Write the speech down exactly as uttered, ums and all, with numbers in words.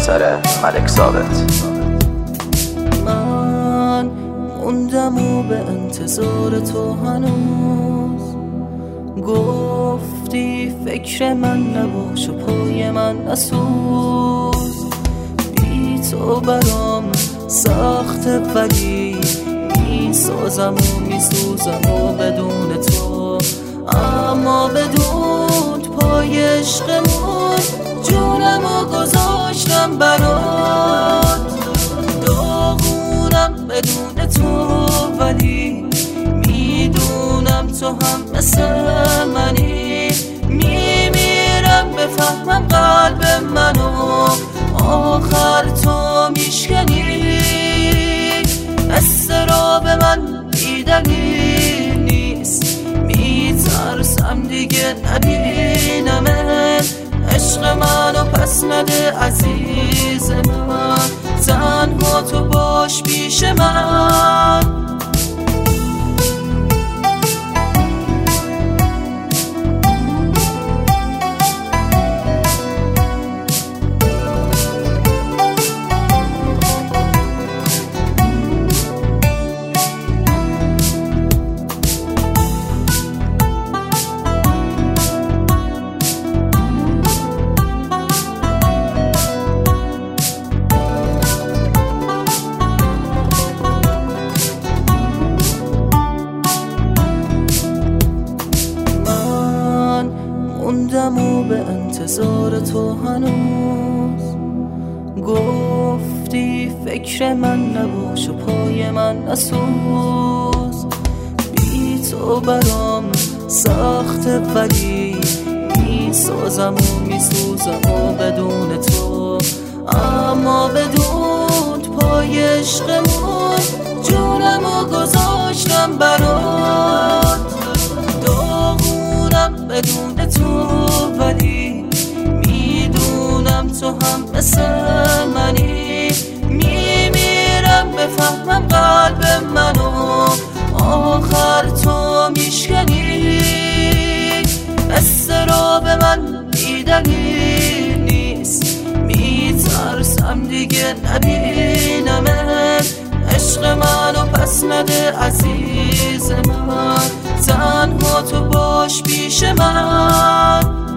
اثر ملک ثابت. من موندم و به انتظار تو هنوز، گفتی فکر من نباش و پای من نسوز. بی تو برام سخته ولی میسازم و میسوزم و بدون تو، اما بدون پای عشقمون جونم و گذاشتم برات. داغونم بدون تو ولی میدونم تو هم مثل منی. میمیرم بفهمم قلب منو آخر تو میشکنی. استراب من بیدلیل نیست، میترسم دیگه نبینمت. عشق منو پس نده عزیز من، تنها تو باش پیش من. موندم و به انتظار تو هنوز، گفتی فکر من نباش و پای من نسوز. بی تو برام سخته ولی میسازم و میسوزم و بدون تو، اما بدون پای عشقمون جونم و گذاشتم برات. داغونم بدون تو ولی میدونم تو هم مثل منی. میمیرم بفهمم قلب منو آخر تو میشکنی. استراب من بیدلیل نیست، میترسم دیگه نبینمت. عشق منو پس نده عزیز من، تنها تو باش پیش من.